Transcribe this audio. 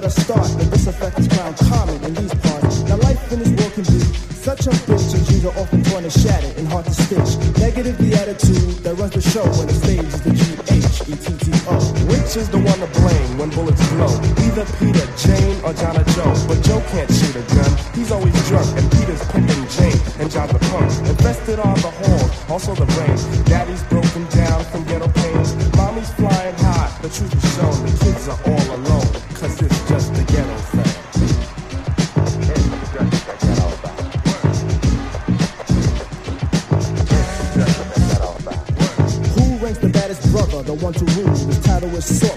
better start. The this effect is found common in these parts. Now life in this world can be such a bitch, and dreams are often torn and shattered and hard to stitch. Negative the attitude that runs the show when the stage is the G-H-E-T-T-O. Which is the one to blame when bullets blow? Either Peter, Jane, or John or Joe. But Joe can't shoot a gun, he's always drunk. And Peter's pimping Jane, and John's the punk. Infested are the halls, also the rain. Daddy's broken down from ghetto pain. Mommy's flying high, the truth is shown. The kids are all alone, cause it's just the ghetto thing. The one to rule, his title is Sword.